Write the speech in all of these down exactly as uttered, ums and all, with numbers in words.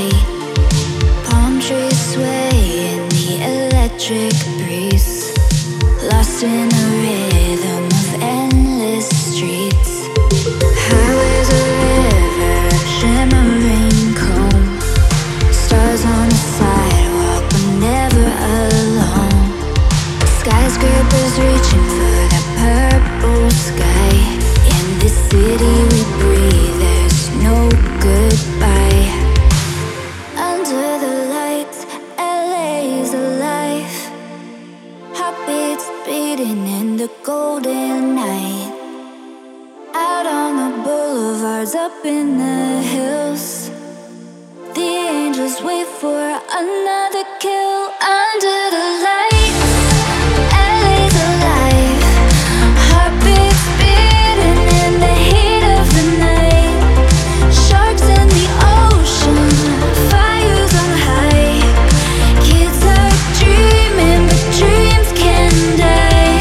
light. Palm trees sway in the electric breeze, lost in a rhythm of endless streets. Highways a river, shimmering comb, stars on the sidewalk but never alone. Skyscrapers reaching for the purple sky. In this city we breathe, there's no goodbye. Under the lights, L A's alive, heartbeats beating in the golden night. Out on the boulevards, up in the hills, the angels wait for another kill. Under the lights, L A's alive, heartbeats beating in the heat of the night. Sharks in the ocean, fires on high. Kids are dreaming, but dreams can die.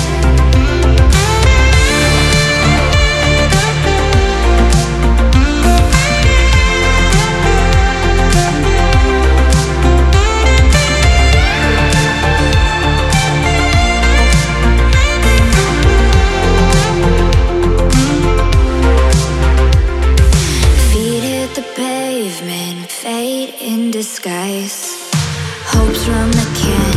Feet hit the pavement, fate in disguise. Hopes from the can